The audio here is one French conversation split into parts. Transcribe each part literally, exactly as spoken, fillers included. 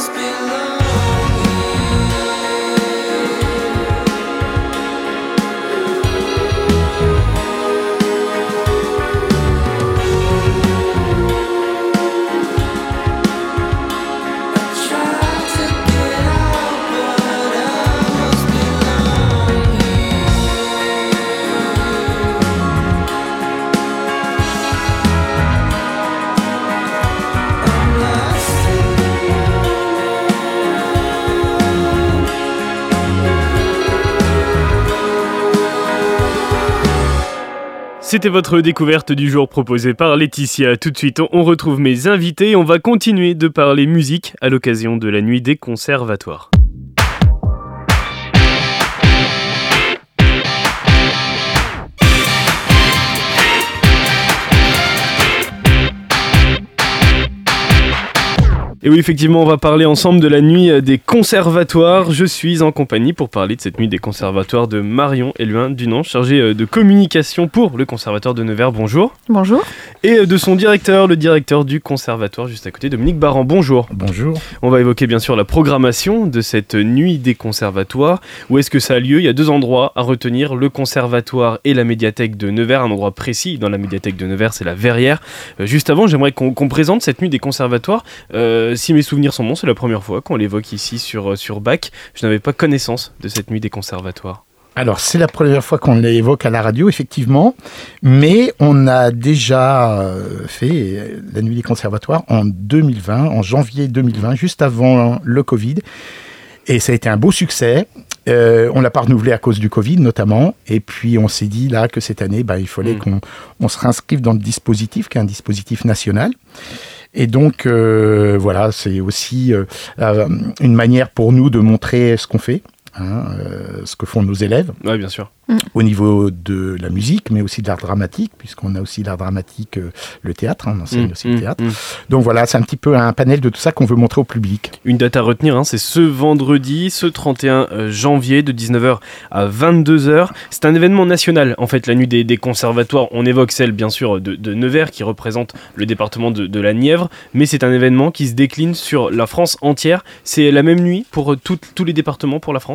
C'était votre découverte du jour proposée par Laetitia. Tout de suite, on retrouve mes invités et on va continuer de parler musique à l'occasion de la nuit des conservatoires. Et oui, effectivement, on va parler ensemble de la nuit des conservatoires. Je suis en compagnie pour parler de cette nuit des conservatoires de Marion Héluin-Dunant, chargée de communication pour le conservatoire de Nevers. Bonjour. Bonjour. Et de son directeur, le directeur du conservatoire juste à côté, Dominique Barran. Bonjour. Bonjour. On va évoquer bien sûr la programmation de cette nuit des conservatoires. Où est-ce que ça a lieu ? Il y a deux endroits à retenir, le conservatoire et la médiathèque de Nevers. Un endroit précis dans la médiathèque de Nevers, c'est la Verrière. Euh, juste avant, j'aimerais qu'on, qu'on présente cette nuit des conservatoires. Euh, Si mes souvenirs sont bons, c'est la première fois qu'on l'évoque ici sur, sur B A C. Je n'avais pas connaissance de cette nuit des conservatoires. Alors, c'est la première fois qu'on l'évoque à la radio, effectivement, mais on a déjà fait la nuit des conservatoires en deux mille vingt, en janvier deux mille vingt, juste avant le Covid, et ça a été un beau succès. Euh, on l'a pas renouvelé à cause du Covid, notamment, et puis on s'est dit là que cette année, bah, il fallait mmh. qu'on on se réinscrive dans le dispositif, qui est un dispositif national. Et donc, euh, voilà, c'est aussi euh, euh, une manière pour nous de montrer ce qu'on fait, hein, euh, ce que font nos élèves. Oui, bien sûr. Mmh. Au niveau de la musique, mais aussi de l'art dramatique, puisqu'on a aussi l'art dramatique, euh, le théâtre, hein, on enseigne mmh, aussi le théâtre. Mmh. Donc voilà, c'est un petit peu un panel de tout ça qu'on veut montrer au public. Une date à retenir, hein, c'est ce vendredi, ce trente et un janvier, de dix-neuf heures à vingt-deux heures. C'est un événement national, en fait, la nuit des, des conservatoires. On évoque celle, bien sûr, de, de Nevers, qui représente le département de, de la Nièvre, mais c'est un événement qui se décline sur la France entière. C'est la même nuit pour tout, tous les départements pour la France ?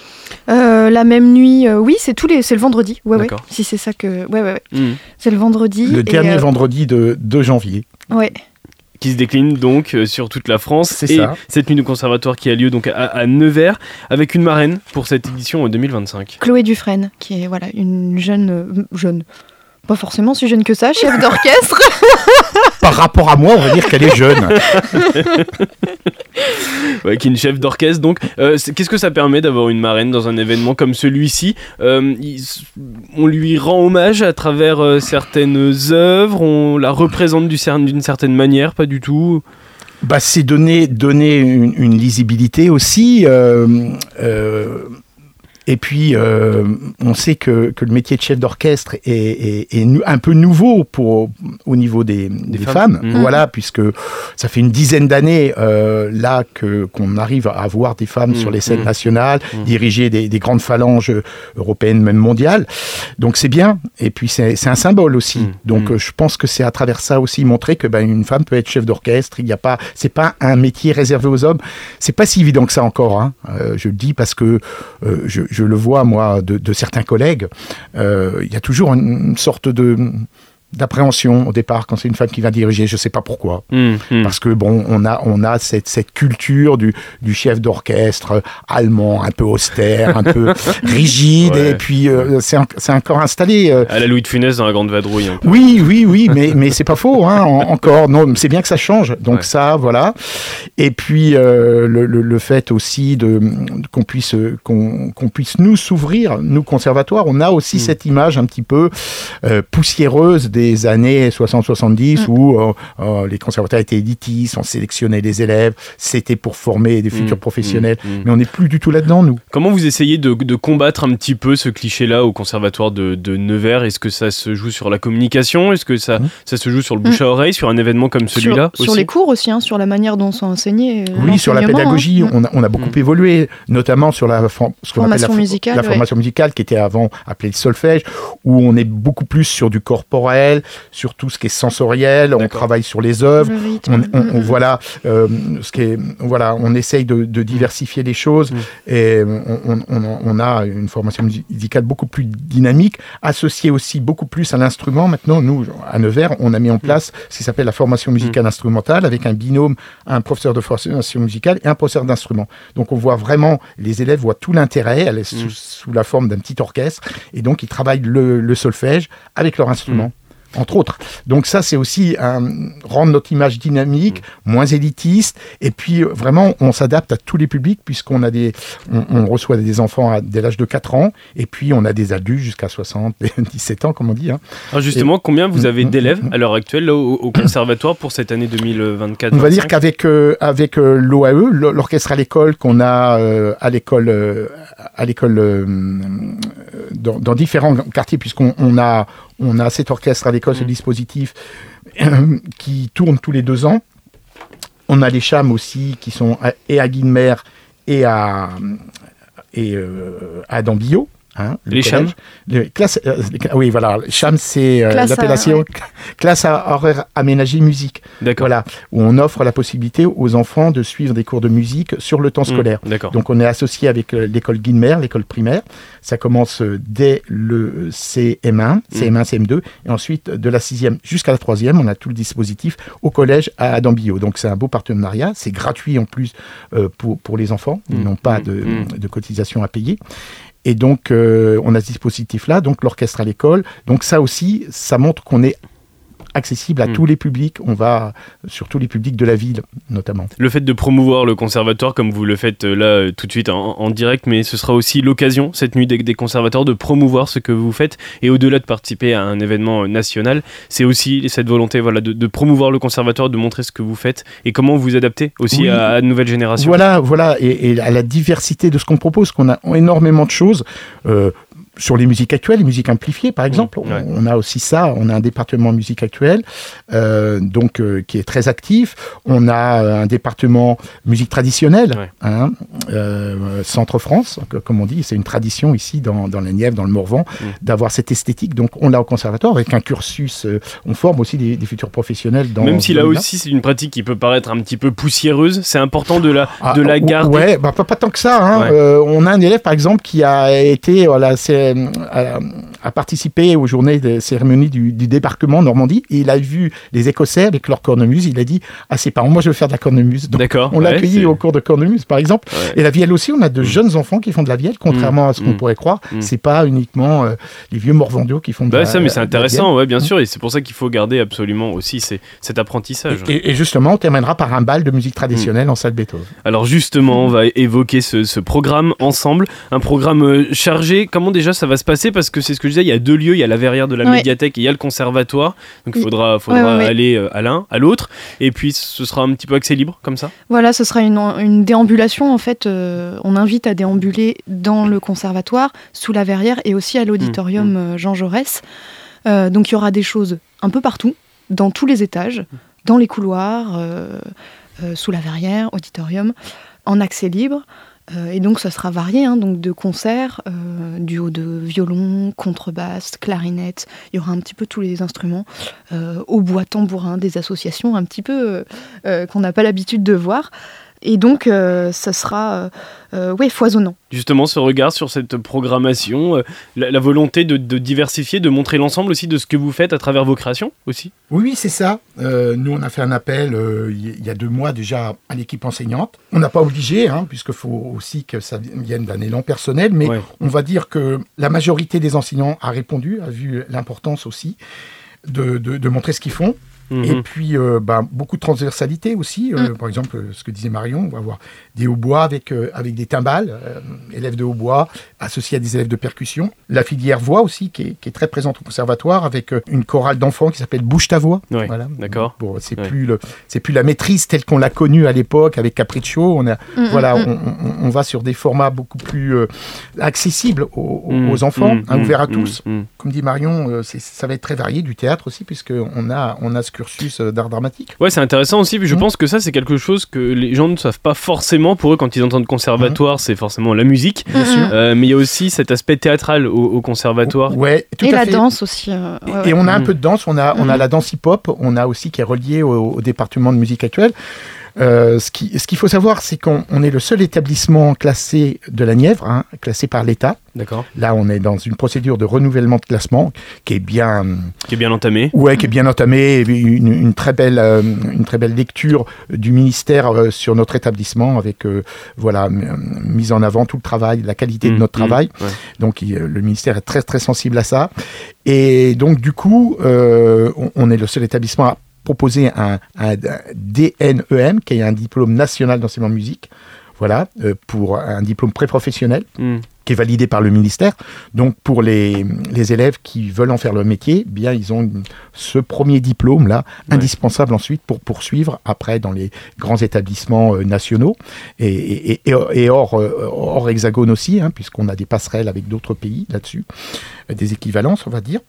Euh, la même nuit, euh, oui, c'est tous les, c'est le vendredi. Ouais, ouais. Si c'est ça que, ouais, ouais, ouais. Mmh. C'est le vendredi. Le dernier euh... vendredi de, de janvier. Ouais. Qui se décline donc euh, sur toute la France. C'est et ça. Cette nuit de conservatoire qui a lieu donc à, à Nevers, avec une marraine pour cette édition deux mille vingt-cinq. Chloé Dufresne, qui est voilà une jeune, euh, jeune, pas forcément si jeune que ça, chef d'orchestre. Par rapport à moi, on va dire qu'elle est jeune. Ouais, qui est une chef d'orchestre. Donc, euh, qu'est-ce que ça permet d'avoir une marraine dans un événement comme celui-ci ? euh, il, On lui rend hommage à travers euh, certaines œuvres, on la représente du, d'une certaine manière, pas du tout. Bah, c'est donner, donner une, une lisibilité aussi. Euh, euh, Et puis, euh, on sait que, que le métier de chef d'orchestre est, est, est un peu nouveau pour, au niveau des, des, des femmes. femmes. Mmh. Voilà, puisque ça fait une dizaine d'années euh, là que, qu'on arrive à avoir des femmes mmh. sur les scènes mmh. nationales, mmh. diriger des, des grandes phalanges européennes, même mondiales. Donc c'est bien. Et puis c'est, c'est un symbole aussi. Mmh. Donc mmh. je pense que c'est à travers ça aussi montrer que ben, une femme peut être chef d'orchestre. Il y a pas, c'est pas un métier réservé aux hommes. C'est pas si évident que ça encore. Hein. Euh, je le dis parce que euh, je, je Je le vois, moi, de, de certains collègues, euh, il y a toujours une, une sorte de... d'appréhension au départ quand c'est une femme qui va diriger, je sais pas pourquoi, mmh, mmh. parce que bon, on a on a cette cette culture du du chef d'orchestre allemand, un peu austère, un peu rigide, ouais. et puis euh, c'est un, c'est encore installé. Euh... À la Louis de Funès dans La Grande Vadrouille. Oui, oui, oui, mais mais c'est pas faux, hein, en, encore. Non, c'est bien que ça change. Donc ouais. ça, voilà. Et puis euh, le, le le fait aussi de qu'on puisse qu'on qu'on puisse nous s'ouvrir, nous conservatoires, on a aussi mmh. cette image un petit peu euh, poussiéreuse des des années soixante soixante-dix mmh. où euh, euh, les conservatoires étaient élitistes, on sélectionnait les élèves, c'était pour former des futurs mmh. professionnels, mmh. mais on n'est plus du tout là-dedans, nous. Comment vous essayez de, de combattre un petit peu ce cliché-là au conservatoire de, de Nevers ? Est-ce que ça se joue sur la communication ? Est-ce que ça, mmh. ça se joue sur le bouche mmh. à oreille, sur un événement comme celui-là sur, sur les cours aussi, hein, sur la manière dont sont enseignés. Oui, sur la pédagogie, hein. on, a, on a beaucoup mmh. évolué, notamment sur la, for- ce qu'on formation, appelle la, musicale, la ouais. formation musicale, qui était avant appelée le solfège, où on est beaucoup plus sur du corporel, visuel, sur tout ce qui est sensoriel. D'accord. On travaille sur les œuvres. On, on, on, voilà, euh, ce qui est, voilà, on essaye de, de diversifier les choses. Mmh. Et on, on, on a une formation musicale beaucoup plus dynamique, associée aussi beaucoup plus à l'instrument. Maintenant, nous, à Nevers, on a mis en place ce qui s'appelle la formation musicale mmh. instrumentale, avec un binôme, un professeur de formation musicale et un professeur d'instrument. Donc, on voit vraiment, les élèves voient tout l'intérêt, elle est mmh. sous, sous la forme d'un petit orchestre, et donc ils travaillent le, le solfège avec leur instrument. Mmh. Entre autres. Donc ça, c'est aussi un, rendre notre image dynamique, mmh. moins élitiste, et puis vraiment, on s'adapte à tous les publics, puisqu'on a des, on, on reçoit des enfants à, dès l'âge de quatre ans, et puis on a des adultes jusqu'à soixante, dix-sept ans, comme on dit. Hein. Alors justement, et, combien vous avez mmh, d'élèves à l'heure actuelle là, au, au conservatoire pour cette année deux mille vingt-quatre? On va dire qu'avavec euh, avec, euh, l'O A E, l'orchestre à l'école, qu'on a euh, à l'école, euh, à l'école euh, dans, dans différents quartiers, puisqu'on on a On a cet orchestre à l'école, mmh. ce dispositif euh, qui tourne tous les deux ans. On a les chams aussi qui sont à, et à Guilmer et à, et, euh, à Dambillot. Hein, les chams euh, Oui, voilà. Cham, c'est euh, l'appellation à, ouais. classe à horaire aménagé musique. D'accord. Voilà, où on offre la possibilité aux enfants de suivre des cours de musique sur le temps scolaire. Mmh, d'accord. Donc, on est associé avec euh, l'école Guilmer, l'école primaire. Ça commence euh, dès le C M un, mmh. C M un, C M deux, et ensuite de la sixième jusqu'à la troisième, on a tout le dispositif au collège à Dambillot. Donc, c'est un beau partenariat. C'est gratuit en plus euh, pour, pour les enfants. Ils mmh. n'ont pas de, mmh. de cotisation à payer. Et donc, euh, on a ce dispositif-là, donc l'orchestre à l'école. Donc ça aussi, ça montre qu'on est accessible à mmh. tous les publics. On va sur tous les publics de la ville, notamment. Le fait de promouvoir le conservatoire, comme vous le faites là tout de suite en, en direct, mais ce sera aussi l'occasion, cette nuit des, des conservateurs, de promouvoir ce que vous faites. Et au-delà de participer à un événement national, c'est aussi cette volonté voilà, de, de promouvoir le conservatoire, de montrer ce que vous faites et comment vous adaptez aussi oui. à, à de nouvelles générations. Voilà, voilà et, et à la diversité de ce qu'on propose, qu'on a énormément de choses. Euh, Sur les musiques actuelles, les musiques amplifiées, par exemple, mmh, ouais. on, on a aussi ça. On a un département musique actuelle, euh, donc euh, qui est très actif. On a un département musique traditionnelle, ouais. hein, euh, Centre France, comme on dit. C'est une tradition ici dans, dans la Nièvre, dans le Morvan, mmh. d'avoir cette esthétique. Donc, on l'a au conservatoire avec un cursus. Euh, on forme aussi des, des futurs professionnels. Dans Même si là aussi, c'est une pratique qui peut paraître un petit peu poussiéreuse, c'est important de la, ah, de la garder. Ouais, bah, pas, pas tant que ça. Hein. Ouais. Euh, on a un élève, par exemple, qui a été, voilà, c'est À, à participer aux journées de cérémonie du, du débarquement en Normandie, et il a vu les Écossais avec leur cornemuse. Il a dit à ses parents, moi je veux faire de la cornemuse. Donc, D'accord, on l'a ouais, accueilli c'est... au cours de cornemuse par exemple. Ouais. Et la vielle aussi, on a de mmh. jeunes enfants qui font de la vielle, contrairement mmh. à ce qu'on mmh. pourrait croire. Mmh. C'est pas uniquement euh, les vieux morvandiaux qui font de bah, la ça, mais c'est intéressant, ouais, bien mmh. sûr, et c'est pour ça qu'il faut garder absolument aussi ces, cet apprentissage. Et, et, et justement, on terminera par un bal de musique traditionnelle mmh. en salle Beethoven. Alors justement, on va évoquer ce, ce programme ensemble, un programme chargé. Comment déjà ça va se passer? Parce que c'est ce que je disais, il y a deux lieux, il y a la verrière de la ouais. médiathèque et il y a le conservatoire, donc il faudra, faudra ouais, ouais, aller ouais. à l'un, à l'autre, et puis ce sera un petit peu accès libre comme ça. Voilà, ce sera une, une déambulation en fait, euh, on invite à déambuler dans le conservatoire, sous la verrière et aussi à l'auditorium mmh, mmh. Jean Jaurès, euh, donc il y aura des choses un peu partout, dans tous les étages, dans les couloirs, euh, euh, sous la verrière, auditorium, en accès libre. Euh, et donc ça sera varié, hein, donc de concerts, euh, duo de violon, contrebasse, clarinette, il y aura un petit peu tous les instruments, euh, hautbois, tambourin, des associations un petit peu euh, euh, qu'on n'a pas l'habitude de voir. Et donc, euh, ça sera euh, euh, ouais, foisonnant. Justement, ce regard sur cette programmation, euh, la, la volonté de, de diversifier, de montrer l'ensemble aussi de ce que vous faites à travers vos créations aussi. Oui, oui, c'est ça. Euh, nous, on a fait un appel euh, il y a deux mois déjà à l'équipe enseignante. On n'a pas obligé, hein, puisqu'il faut aussi que ça vienne d'un élan personnel, mais ouais. on va dire que la majorité des enseignants a répondu, a vu l'importance aussi de, de, de montrer ce qu'ils font. Mmh. Et puis, euh, bah, beaucoup de transversalité aussi. Euh, mmh. Par exemple, ce que disait Marion, on va avoir des hautbois avec, euh, avec des timbales, euh, élèves de hautbois associés à des élèves de percussion. La filière voix aussi, qui est, qui est très présente au conservatoire, avec euh, une chorale d'enfants qui s'appelle Bouge ta voix. Oui, voilà. D'accord. Bon, c'est, ouais. plus le, c'est plus la maîtrise telle qu'on l'a connue à l'époque avec Capriccio. On, a, mmh, voilà, mmh. On, on, on va sur des formats beaucoup plus euh, accessibles aux, mmh, aux enfants, mmh, hein, ouverts à mmh, tous. Mmh. Comme dit Marion, euh, c'est, ça va être très varié, du théâtre aussi, puisqu'on a, on a ce cursus d'art dramatique. Ouais, c'est intéressant aussi, puis je mmh. pense que ça, c'est quelque chose que les gens ne savent pas forcément. Pour eux, quand ils entendent conservatoire, mmh. c'est forcément la musique. Bien sûr. Euh, mais il y a aussi cet aspect théâtral au, au conservatoire. Ouais, tout et à la fait. danse aussi. Euh, ouais, et, ouais. et on a un mmh. peu de danse, on a, on a mmh. la danse hip-hop, on a aussi qui est relié au, au département de musique actuelle. Euh, ce, qui, ce qu'il faut savoir, c'est qu'on on est le seul établissement classé de la Nièvre, hein, classé par l'État. D'accord. Là, on est dans une procédure de renouvellement de classement qui est bien, qui est bien entamée. Ouais, qui est bien entamée. Une, une très belle, euh, une très belle lecture du ministère euh, sur notre établissement, avec euh, voilà m- mise en avant tout le travail, la qualité mmh, de notre mmh, travail. Ouais. Donc, il, le ministère est très très sensible à ça. Et donc, du coup, euh, on, on est le seul établissement à proposer un, un, un D N E M, qui est un diplôme national d'enseignement musique, voilà, euh, pour un diplôme pré-professionnel, mmh. qui est validé par le ministère. Donc, pour les, les élèves qui veulent en faire leur métier, eh bien, ils ont une, ce premier diplôme-là, ouais. indispensable ensuite pour poursuivre après dans les grands établissements euh, nationaux et, et, et, et hors, euh, hors hexagone aussi, hein, puisqu'on a des passerelles avec d'autres pays là-dessus, des équivalences, on va dire.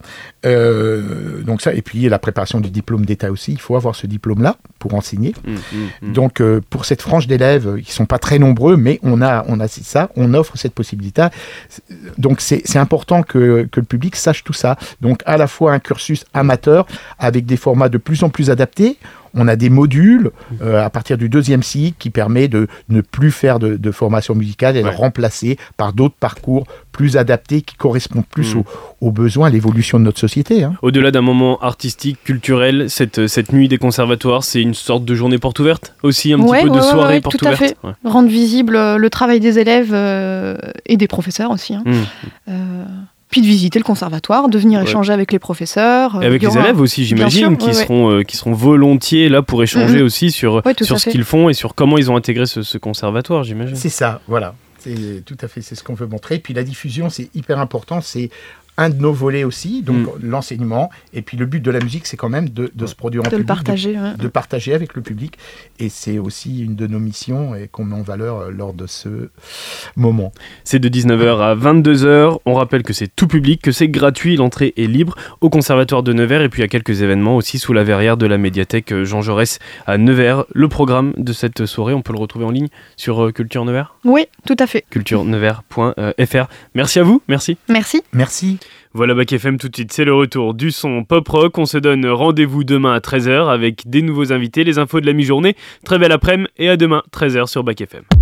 Euh, donc ça, et puis la préparation du diplôme d'État aussi, il faut avoir ce diplôme-là pour enseigner. Mmh, mmh, mmh. Donc, euh, pour cette frange d'élèves, ils ne sont pas très nombreux, mais on a, on a ça, on offre cette possibilité. Donc, c'est, c'est important que, que le public sache tout ça. Donc, à la fois un cursus amateur avec des formats de plus en plus adaptés. On a des modules euh, à partir du deuxième cycle qui permet de ne plus faire de, de formation musicale et ouais. de remplacer par d'autres parcours plus adaptés qui correspondent plus mmh. aux, aux besoins, à l'évolution de notre société. Hein. Au-delà d'un moment artistique, culturel, cette, cette nuit des conservatoires, c'est une sorte de journée porte ouverte aussi, un ouais, petit peu ouais, de soirée ouais, ouais, porte tout ouverte. À fait. Ouais. Rendre visible le travail des élèves euh, et des professeurs aussi. Hein. Mmh. Euh... Puis de visiter le conservatoire, de venir ouais. échanger avec les professeurs. Et avec les élèves aussi, j'imagine, qui, ouais, seront, ouais. Euh, qui seront volontiers là pour échanger mmh. aussi sur, ouais, sur ce qu'ils font et sur comment ils ont intégré ce, ce conservatoire, j'imagine. C'est ça, voilà. C'est, tout à fait, c'est ce qu'on veut montrer. Puis la diffusion, c'est hyper important. C'est un de nos volets aussi, donc mmh. l'enseignement. Et puis le but de la musique, c'est quand même de, de ouais. se produire en de public, le partager, de, ouais. de partager avec le public. Et c'est aussi une de nos missions et qu'on met en valeur lors de ce moment. C'est de dix-neuf heures à vingt-deux heures. On rappelle que c'est tout public, que c'est gratuit, l'entrée est libre au Conservatoire de Nevers. Et puis il y a quelques événements aussi sous la verrière de la médiathèque Jean Jaurès à Nevers. Le programme de cette soirée, on peut le retrouver en ligne sur Culture Nevers ? Oui, tout à fait. culture nevers point f r. Merci à vous, merci. Merci. Merci. Voilà Bac F M tout de suite, c'est le retour du son pop-rock. On se donne rendez-vous demain à treize heures avec des nouveaux invités, les infos de la mi-journée. Très belle après-midi et à demain, treize heures sur Bac F M.